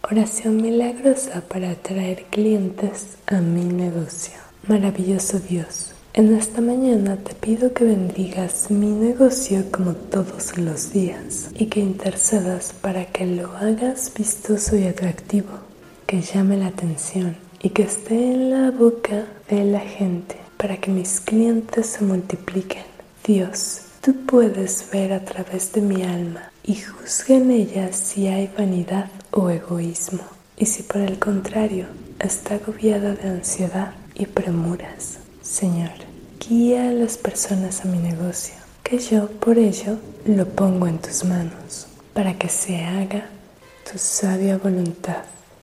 Oración milagrosa para atraer clientes a mi negocio. Maravilloso Dios, en esta mañana te pido que bendigas mi negocio como todos los días y que intercedas para que lo hagas vistoso y atractivo, que llame la atención y que esté en la boca de la gente para que mis clientes se multipliquen. Dios, tú puedes ver a través de mi alma y juzga en ella si hay vanidad o egoísmo, y si por el contrario está agobiada de ansiedad y premuras. Señor, guía a las personas a mi negocio, que yo por ello lo pongo en tus manos, para que se haga tu sabia voluntad.